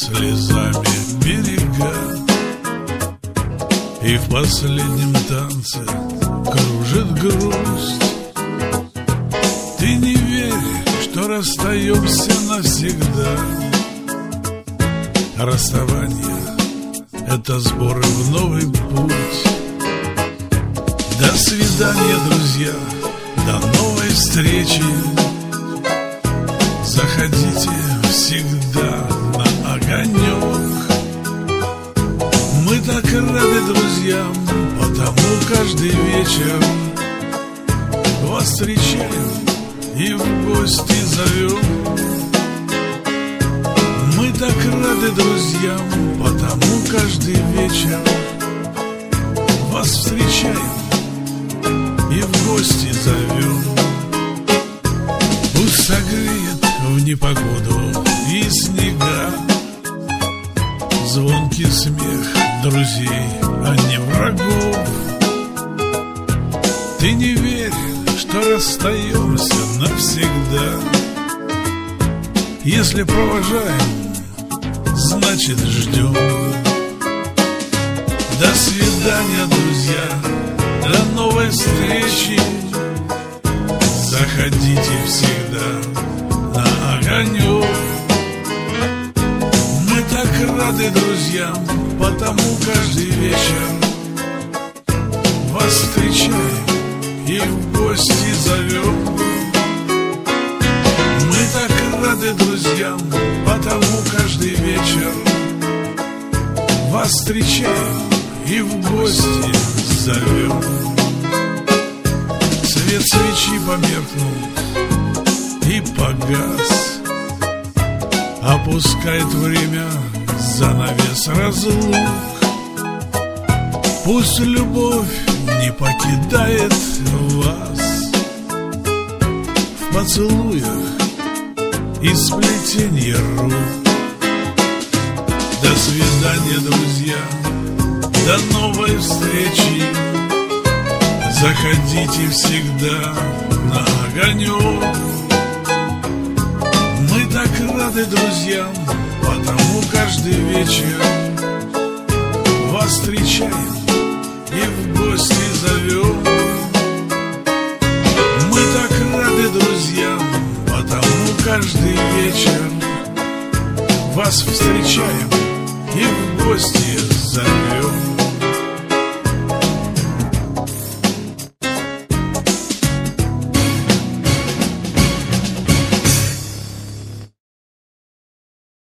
слезами берега, и в последнем танце кружит грусть. Ты не верь, что расстаемся навсегда. Расставание — это сборы в новый путь. До свидания, друзья, до новой встречи. Заходите всегда на огонек. Мы так рады друзьям, потому каждый вечер вас встречаем и в гости зовем. Мы так рады друзьям, потому каждый вечер вас встречаем и в гости зовем. Пусть согреет в непогоду и снега звонкий смех друзей, а не врагов. Ты не верь, что расстаемся навсегда. Если провожаем, значит ждем. До свидания, друзья, до новой встречи. Заходите всегда на огонек. Мы так рады друзьям, потому каждый вечер вас встречаем и в гости зовем. Мы так рады друзьям, потому каждый вечер вас встречаем и в гости зовем. Свет свечи померкнул и погас, опускает время занавес разлук. Пусть любовь не покидает вас в поцелуях и сплетенье рук. До свидания, друзья, до новой встречи. Заходите всегда на огонек. Мы так рады друзьям, потому каждый вечер вас встречаем и в гости зовем. Мы так рады друзьям, потому каждый вечер вас встречаем и в гости зовем.